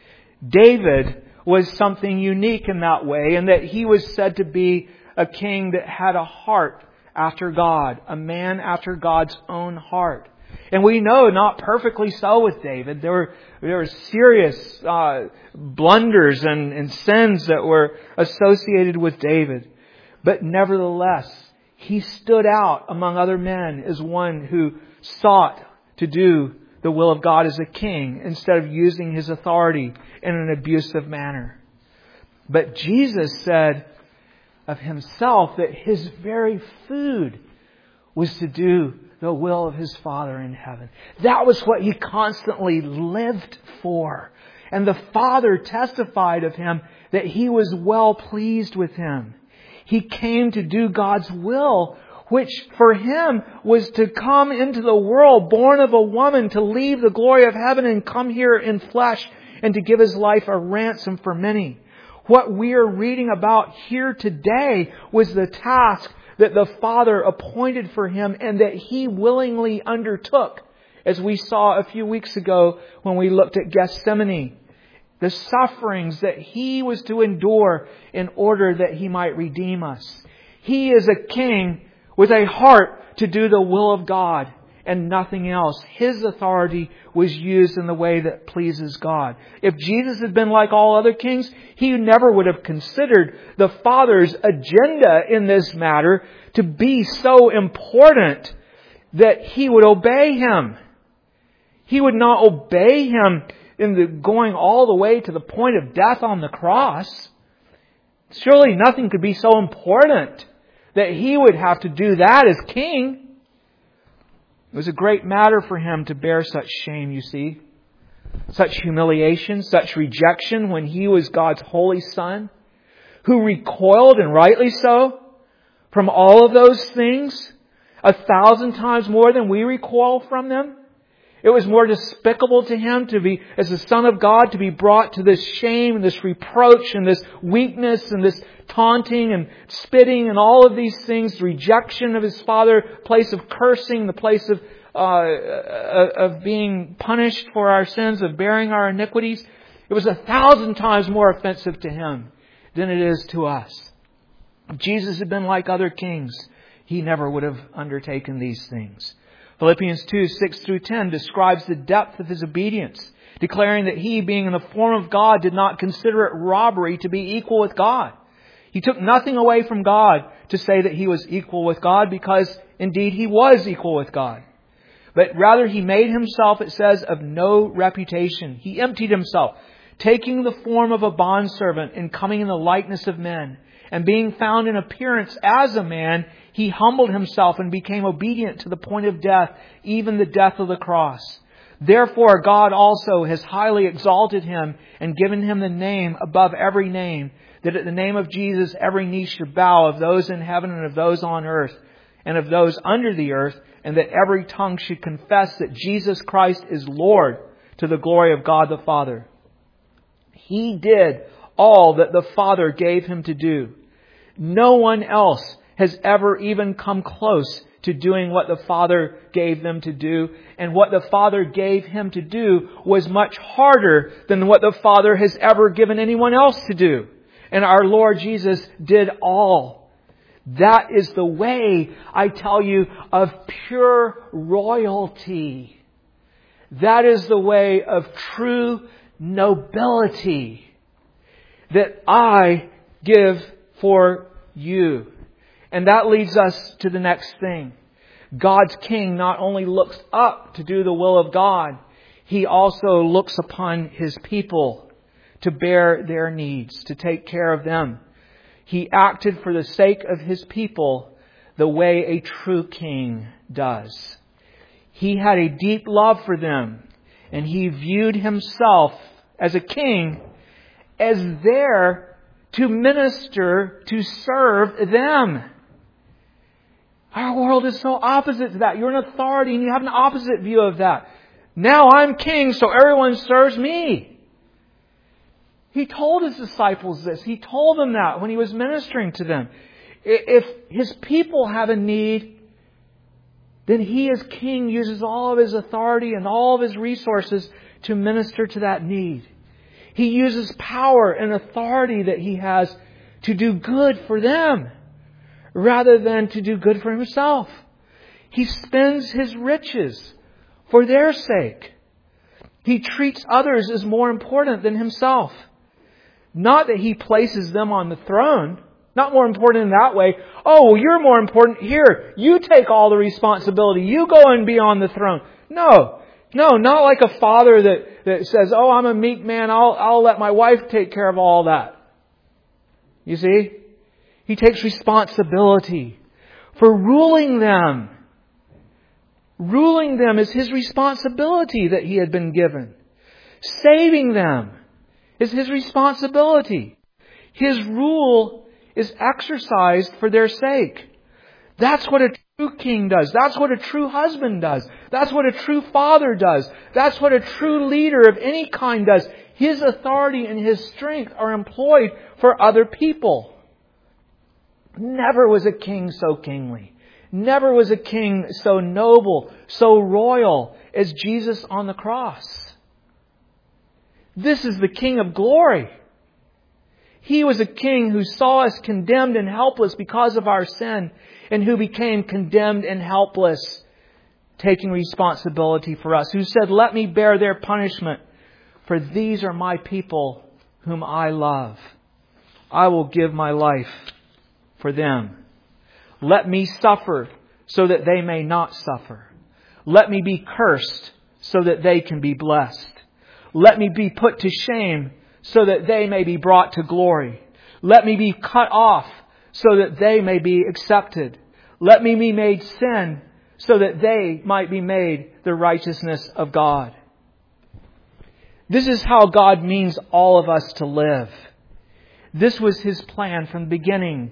David was something unique in that way, in that he was said to be a king that had a heart after God. A man after God's own heart. And we know not perfectly so with David. There were, there were serious uh, blunders and, and sins that were associated with David. But nevertheless, he stood out among other men as one who sought to do the will of God as a king instead of using his authority in an abusive manner. But Jesus said of Himself that His very food was to do the will of His Father in heaven. That was what He constantly lived for. And the Father testified of Him that He was well pleased with Him. He came to do God's will, which for Him was to come into the world, born of a woman, to leave the glory of heaven and come here in flesh and to give His life a ransom for many. What we are reading about here today was the task that the Father appointed for Him and that He willingly undertook, as we saw a few weeks ago when we looked at Gethsemane. The sufferings that He was to endure in order that He might redeem us. He is a king with a heart to do the will of God and nothing else. His authority was used in the way that pleases God. If Jesus had been like all other kings, He never would have considered the Father's agenda in this matter to be so important that He would obey Him. He would not obey Him in the going all the way to the point of death on the cross. Surely nothing could be so important that He would have to do that as king. It was a great matter for Him to bear such shame, you see. Such humiliation, such rejection when He was God's holy Son, who recoiled, and rightly so, from all of those things, a thousand times more than we recoil from them. It was more despicable to Him to be, as the Son of God, to be brought to this shame and this reproach and this weakness and this taunting and spitting and all of these things, rejection of His Father, place of cursing, the place of uh, of being punished for our sins, of bearing our iniquities. It was a thousand times more offensive to Him than it is to us. If Jesus had been like other kings, He never would have undertaken these things. Philippians two, six through ten describes the depth of His obedience, declaring that He, being in the form of God, did not consider it robbery to be equal with God. He took nothing away from God to say that He was equal with God, because indeed He was equal with God. But rather He made Himself, it says, of no reputation. He emptied Himself, taking the form of a bondservant and coming in the likeness of men. And being found in appearance as a man, He humbled Himself and became obedient to the point of death, even the death of the cross. Therefore God also has highly exalted Him and given Him the name above every name, that at the name of Jesus every knee should bow, of those in heaven and of those on earth and of those under the earth, and that every tongue should confess that Jesus Christ is Lord, to the glory of God the Father. He did all that the Father gave Him to do. No one else has ever even come close to doing what the Father gave them to do. And what the Father gave Him to do was much harder than what the Father has ever given anyone else to do. And our Lord Jesus did all. That is the way, I tell you, of pure royalty. That is the way of true nobility that I give for you. And that leads us to the next thing. God's King not only looks up to do the will of God, He also looks upon His people to bear their needs, to take care of them. He acted for the sake of His people the way a true king does. He had a deep love for them, and He viewed Himself as a king as there to minister, to serve them. Our world is so opposite to that. You're an authority and you have an opposite view of that. Now I'm king, so everyone serves me. He told His disciples this. He told them that when He was ministering to them. If His people have a need, then He as king uses all of His authority and all of His resources to minister to that need. He uses power and authority that He has to do good for them rather than to do good for Himself. He spends His riches for their sake. He treats others as more important than Himself. Not that He places them on the throne. Not more important in that way. Oh, well, you're more important. Here, you take all the responsibility. You go and be on the throne. No. No, not like a father that, that says, oh, I'm a meek man. I'll, I'll let my wife take care of all that. You see? He takes responsibility for ruling them. Ruling them is His responsibility that He had been given. Saving them is His responsibility. His rule is exercised for their sake. That's what a true king does. That's what a true husband does. That's what a true father does. That's what a true leader of any kind does. His authority and His strength are employed for other people. Never was a king so kingly. Never was a king so noble, so royal as Jesus on the cross. This is the King of glory. He was a king who saw us condemned and helpless because of our sin, and who became condemned and helpless, taking responsibility for us, who said, "Let me bear their punishment, for these are my people whom I love. I will give my life for them. Let me suffer so that they may not suffer. Let me be cursed so that they can be blessed. Let me be put to shame so that they may be brought to glory. Let me be cut off so that they may be accepted. Let me be made sin so that they might be made the righteousness of God." This is how God means all of us to live. This was His plan from the beginning.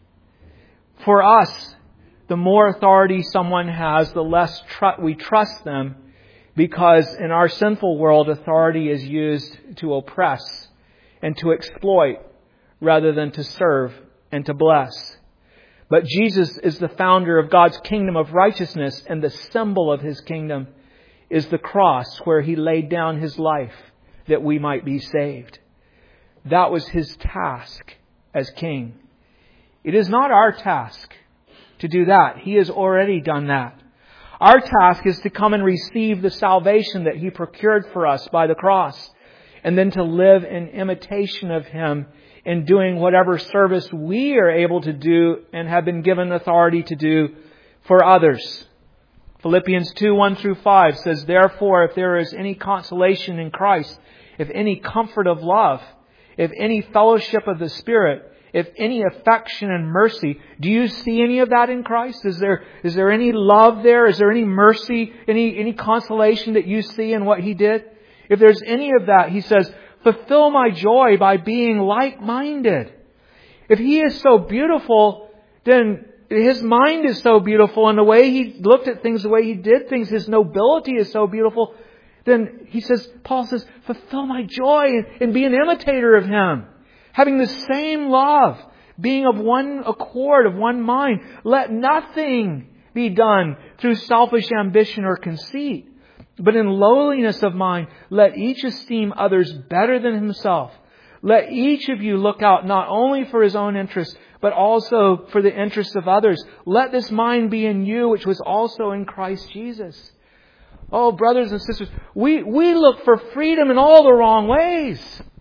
For us, the more authority someone has, the less tr- we trust them, because in our sinful world, authority is used to oppress and to exploit rather than to serve and to bless. But Jesus is the founder of God's kingdom of righteousness, and the symbol of His kingdom is the cross, where He laid down His life that we might be saved. That was His task as King. It is not our task to do that. He has already done that. Our task is to come and receive the salvation that He procured for us by the cross, and then to live in imitation of Him in doing whatever service we are able to do and have been given authority to do for others. Philippians two, one through five says, "Therefore, if there is any consolation in Christ, if any comfort of love, if any fellowship of the Spirit, if any affection and mercy," do you see any of that in Christ? Is there is there any love there? Is there any mercy, any any consolation that you see in what He did? If there's any of that, He says, "Fulfill my joy by being like-minded." If He is so beautiful, then His mind is so beautiful, and the way He looked at things, the way He did things, His nobility is so beautiful. Then He says, Paul says, fulfill my joy and be an imitator of Him. Having the same love, being of one accord, of one mind. Let nothing be done through selfish ambition or conceit, but in lowliness of mind, let each esteem others better than himself. Let each of you look out not only for his own interests, but also for the interests of others. Let this mind be in you, which was also in Christ Jesus. Oh, brothers and sisters, we, we look for freedom in all the wrong ways.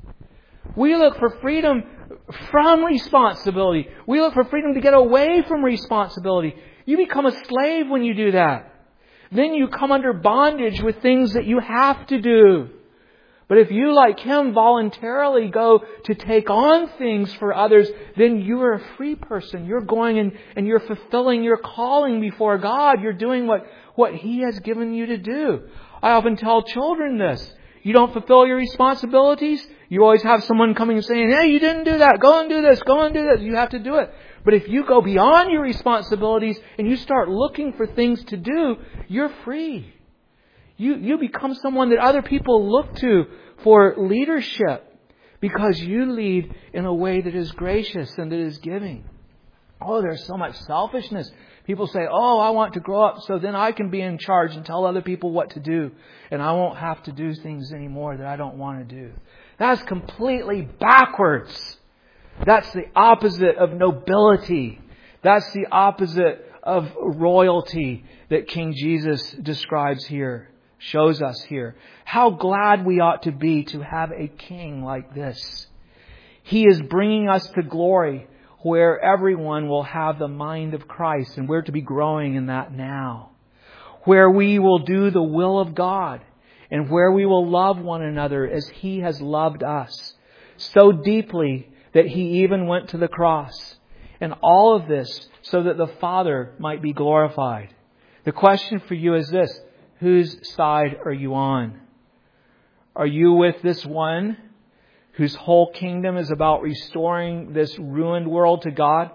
We look for freedom from responsibility. We look for freedom to get away from responsibility. You become a slave when you do that. Then you come under bondage with things that you have to do. But if you, like Him, voluntarily go to take on things for others, then you are a free person. You're going and, and you're fulfilling your calling before God. You're doing what, what He has given you to do. I often tell children this. You don't fulfill your responsibilities, you always have someone coming and saying, hey, you didn't do that. Go and do this. Go and do this. You have to do it. But if you go beyond your responsibilities and you start looking for things to do, you're free. You, you become someone that other people look to for leadership because you lead in a way that is gracious and that is giving. Oh, there's so much selfishness. People say, oh, I want to grow up so then I can be in charge and tell other people what to do. And I won't have to do things anymore that I don't want to do. That's completely backwards. That's the opposite of nobility. That's the opposite of royalty that King Jesus describes here, shows us here. How glad we ought to be to have a king like this. He is bringing us to glory where everyone will have the mind of Christ, and we're to be growing in that now. Where we will do the will of God, and where we will love one another as He has loved us so deeply that He even went to the cross. And all of this so that the Father might be glorified. The question for you is this: whose side are you on? Are you with this one whose whole kingdom is about restoring this ruined world to God?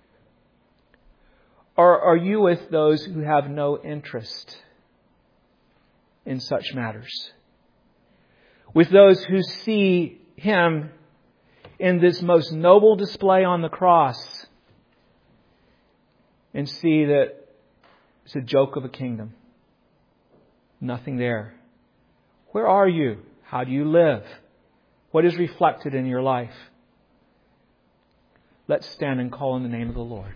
Or are you with those who have no interest in such matters? with those who see Him in this most noble display on the cross and see that it's a joke of a kingdom. Nothing there. Where are you? How do you live? What is reflected in your life? Let's stand and call in the name of the Lord.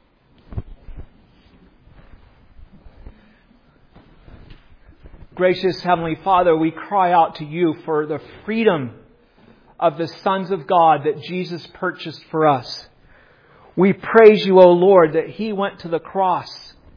Gracious Heavenly Father, we cry out to You for the freedom of the sons of God that Jesus purchased for us. We praise You, O Lord, that He went to the cross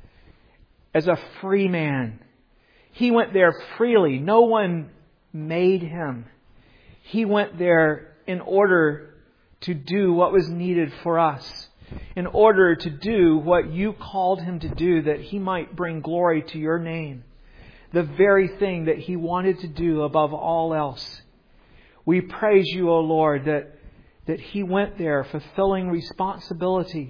as a free man. He went there freely. No one made Him. He went there in order to do what was needed for us. In order to do what You called Him to do, that He might bring glory to Your name. The very thing that He wanted to do above all else. We praise You, O Lord, that, that He went there fulfilling responsibility.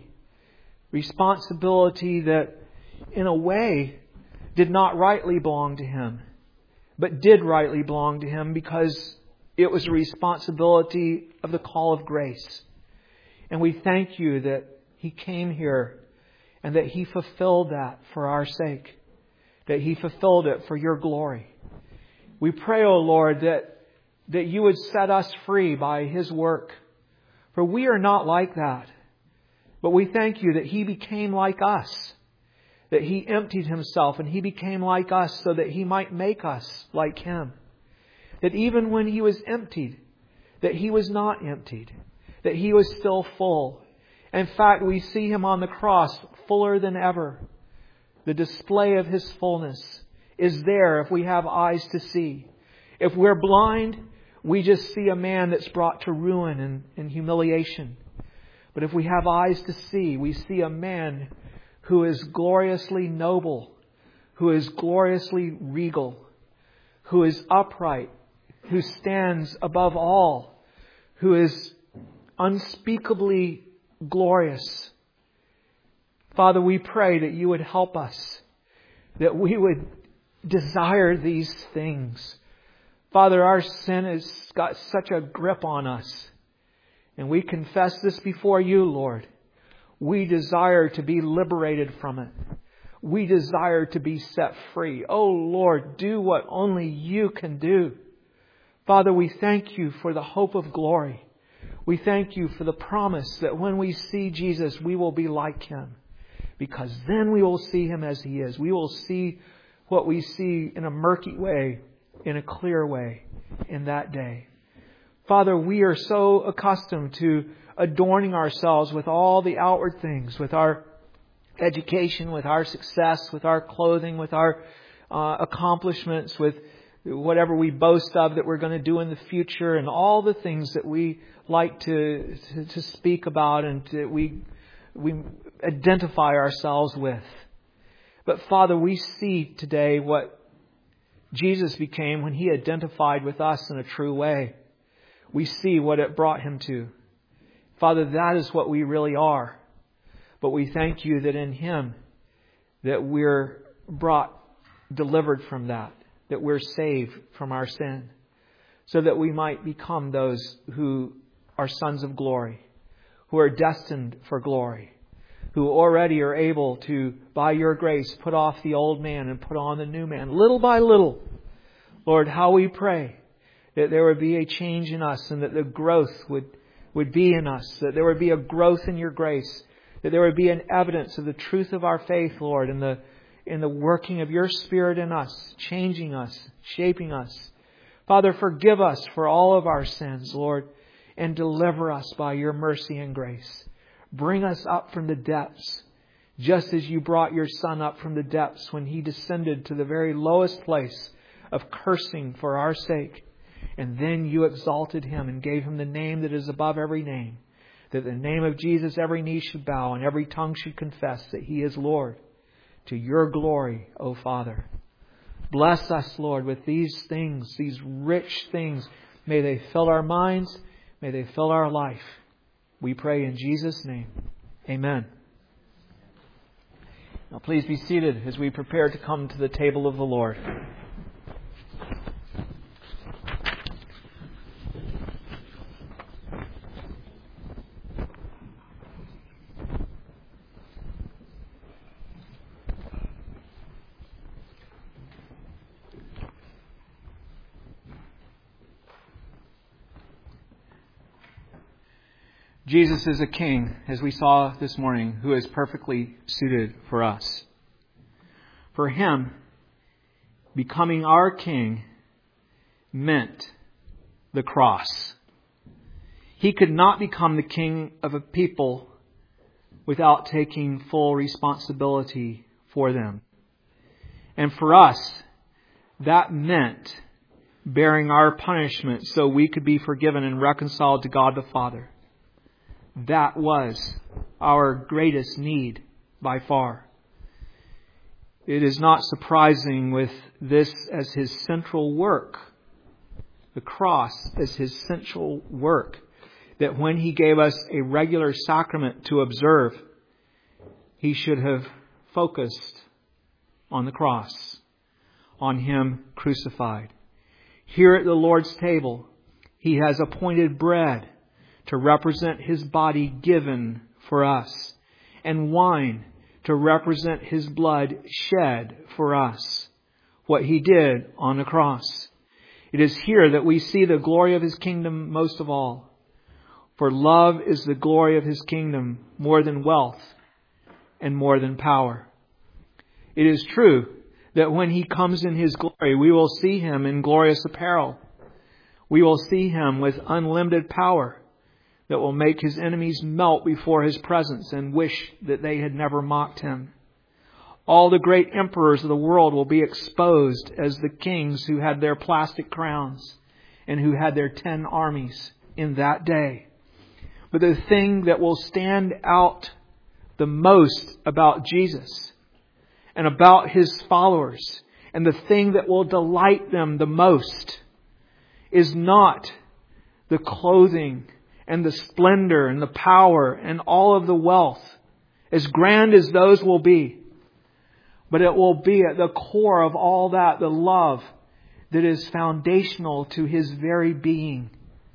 Responsibility that, in a way, did not rightly belong to Him, but did rightly belong to Him because it was a responsibility of the call of grace. And we thank You that He came here and that He fulfilled that for our sake. That He fulfilled it for Your glory. We pray, O Lord, that, that You would set us free by His work. For we are not like that. But we thank You that He became like us. That He emptied Himself and He became like us so that He might make us like Him. That even when He was emptied, that He was not emptied. That He was still full. In fact, we see Him on the cross fuller than ever. The display of His fullness is there if we have eyes to see. If we're blind, we just see a man that's brought to ruin and, and humiliation. But if we have eyes to see, we see a man who is gloriously noble, who is gloriously regal, who is upright, who stands above all, who is unspeakably glorious. Father, we pray that You would help us, that we would desire these things. Father, our sin has got such a grip on us, and we confess this before You, Lord. We desire to be liberated from it. We desire to be set free. Oh Lord, do what only You can do. Father, we thank You for the hope of glory. We thank You for the promise that when we see Jesus, we will be like Him. Because then we will see Him as He is. We will see what we see in a murky way, in a clear way, in that day. Father, we are so accustomed to adorning ourselves with all the outward things, with our education, with our success, with our clothing, with our uh, accomplishments, with whatever we boast of that we're going to do in the future, and all the things that we like to to, to speak about and to, we we identify ourselves with. But Father, we see today what Jesus became when He identified with us in a true way. We see what it brought Him to. Father, that is what we really are. But we thank You that in Him that we're brought, delivered from that, that we're saved from our sin, so that we might become those who are sons of glory, who are destined for glory, who already are able to, by Your grace, put off the old man and put on the new man, little by little. Lord, how we pray that there would be a change in us and that the growth would, would be in us, that there would be a growth in Your grace, that there would be an evidence of the truth of our faith, Lord, in the, in the working of Your Spirit in us, changing us, shaping us. Father, forgive us for all of our sins, Lord, and deliver us by Your mercy and grace. Bring us up from the depths, just as You brought Your Son up from the depths when He descended to the very lowest place of cursing for our sake. And then You exalted Him and gave Him the name that is above every name, that the name of Jesus every knee should bow and every tongue should confess that He is Lord. To Your glory, O Father. Bless us, Lord, with these things, these rich things. May they fill our minds. May they fill our life. We pray in Jesus' name. Amen. Now please be seated as we prepare to come to the table of the Lord. Jesus is a king, as we saw this morning, who is perfectly suited for us. For him, becoming our king meant the cross. He could not become the king of a people without taking full responsibility for them. And for us, that meant bearing our punishment so we could be forgiven and reconciled to God the Father. That was our greatest need by far. It is not surprising with this as his central work, the cross as his central work, that when he gave us a regular sacrament to observe, he should have focused on the cross, on him crucified. Here at the Lord's table, he has appointed bread to represent his body given for us, and wine to represent his blood shed for us, what he did on the cross. It is here that we see the glory of his kingdom most of all. For love is the glory of his kingdom more than wealth and more than power. It is true that when he comes in his glory, we will see him in glorious apparel. We will see him with unlimited power that will make his enemies melt before his presence and wish that they had never mocked him. All the great emperors of the world will be exposed as the kings who had their plastic crowns and who had their ten armies in that day. But the thing that will stand out the most about Jesus and about his followers, and the thing that will delight them the most, is not the clothing and the splendor and the power and all of the wealth, as grand as those will be. But it will be at the core of all that, the love that is foundational to his very being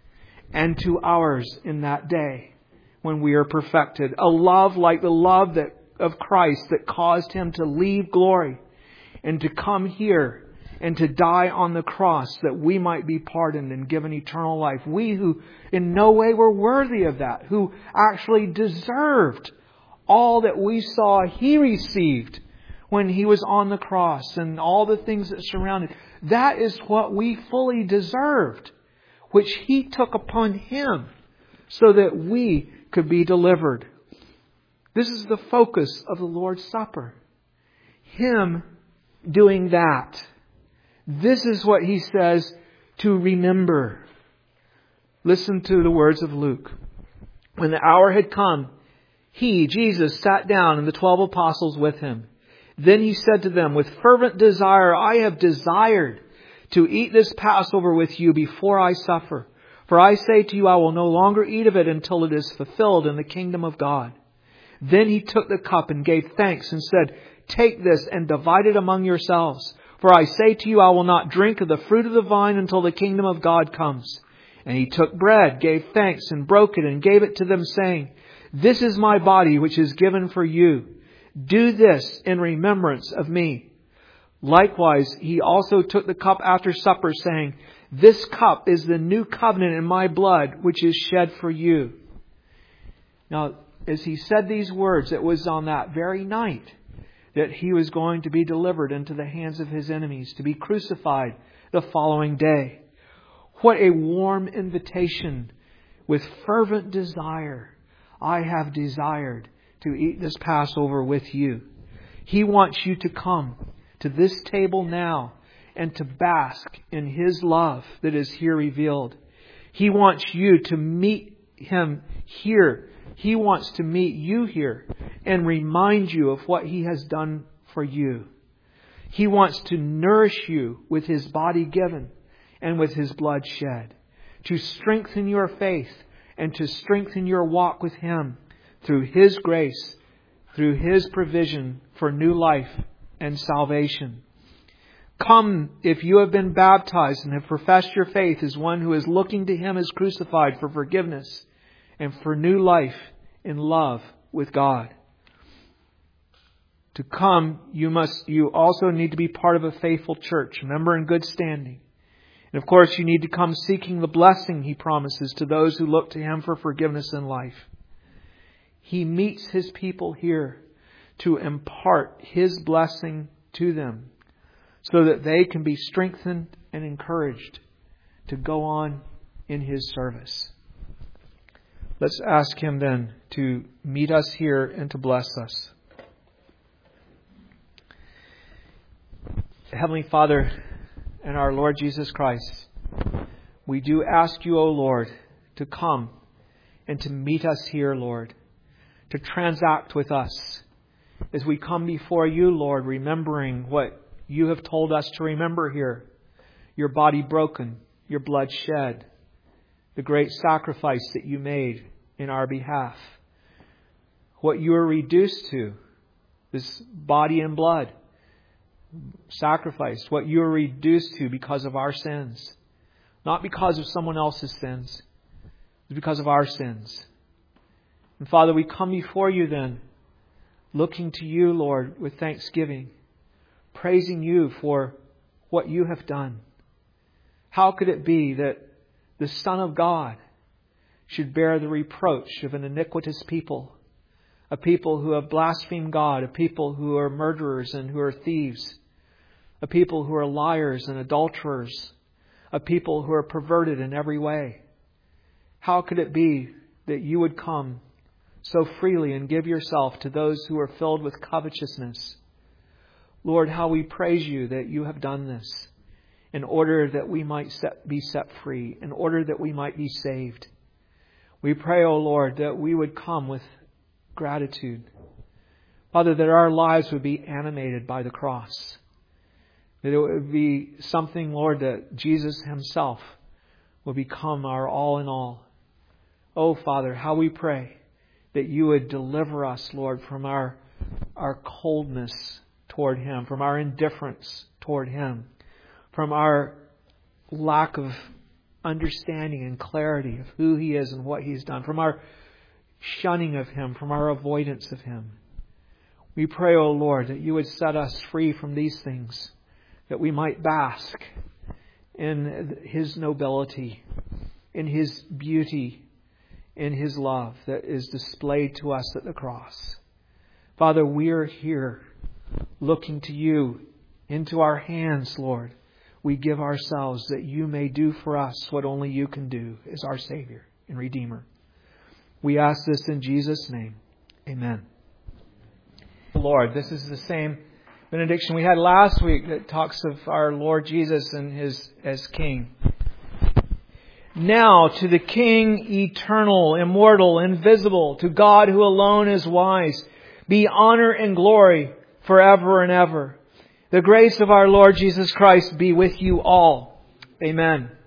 and to ours in that day when we are perfected. A love like the love that of Christ that caused him to leave glory and to come here and to die on the cross that we might be pardoned and given eternal life. We who in no way were worthy of that, who actually deserved all that we saw he received when he was on the cross and all the things that surrounded. That is what we fully deserved, which he took upon him so that we could be delivered. This is the focus of the Lord's Supper. Him doing that. This is what he says to remember. Listen to the words of Luke. When the hour had come, he, Jesus, sat down and the twelve apostles with him. Then he said to them, with fervent desire, I have desired to eat this Passover with you before I suffer. For I say to you, I will no longer eat of it until it is fulfilled in the kingdom of God. Then he took the cup and gave thanks and said, take this and divide it among yourselves. For I say to you, I will not drink of the fruit of the vine until the kingdom of God comes. And he took bread, gave thanks, and broke it, and gave it to them, saying, this is my body, which is given for you. Do this in remembrance of me. Likewise, he also took the cup after supper, saying, this cup is the new covenant in my blood, which is shed for you. Now, as he said these words, it was on that very night that he was going to be delivered into the hands of his enemies, to be crucified the following day. What a warm invitation with fervent desire. I have desired to eat this Passover with you. He wants you to come to this table now and to bask in his love that is here revealed. He wants you to meet him here. He wants to meet you here and remind you of what he has done for you. He wants to nourish you with his body given and with his blood shed, to strengthen your faith and to strengthen your walk with him through his grace, through his provision for new life and salvation. Come, if you have been baptized and have professed your faith as one who is looking to him as crucified for forgiveness and for new life in love with God. To come, you must, you also need to be part of a faithful church, a member in good standing. And of course, you need to come seeking the blessing He promises to those who look to Him for forgiveness in life. He meets His people here to impart His blessing to them so that they can be strengthened and encouraged to go on in His service. Let's ask Him then to meet us here and to bless us. Heavenly Father and our Lord Jesus Christ, we do ask You, O Lord, to come and to meet us here, Lord, to transact with us as we come before You, Lord, remembering what You have told us to remember here. Your body broken, Your blood shed, the great sacrifice that You made in our behalf. What You are reduced to, this body and blood sacrifice, what You are reduced to because of our sins. Not because of someone else's sins, but because of our sins. And Father, we come before You then, looking to You, Lord, with thanksgiving, praising You for what You have done. How could it be that the Son of God should bear the reproach of an iniquitous people, a people who have blasphemed God, a people who are murderers and who are thieves, a people who are liars and adulterers, a people who are perverted in every way? How could it be that You would come so freely and give Yourself to those who are filled with covetousness? Lord, how we praise You that You have done this in order that we might set, be set free, in order that we might be saved. We pray, O Lord, that we would come with gratitude. Father, that our lives would be animated by the cross. That it would be something, Lord, that Jesus Himself will become our all in all. Oh, Father, how we pray that You would deliver us, Lord, from our, our coldness toward Him, from our indifference toward Him, from our lack of understanding and clarity of who He is and what He's done, from our shunning of Him, from our avoidance of Him. We pray, O Lord, that You would set us free from these things, that we might bask in His nobility, in His beauty, in His love that is displayed to us at the cross. Father, we are here looking to You, into our hands, Lord. We give ourselves that You may do for us what only You can do as our Savior and Redeemer. We ask this in Jesus' name. Amen. Lord, this is the same benediction we had last week that talks of our Lord Jesus and His as King. Now to the King, eternal, immortal, invisible, to God who alone is wise, be honor and glory forever and ever. The grace of our Lord Jesus Christ be with you all. Amen.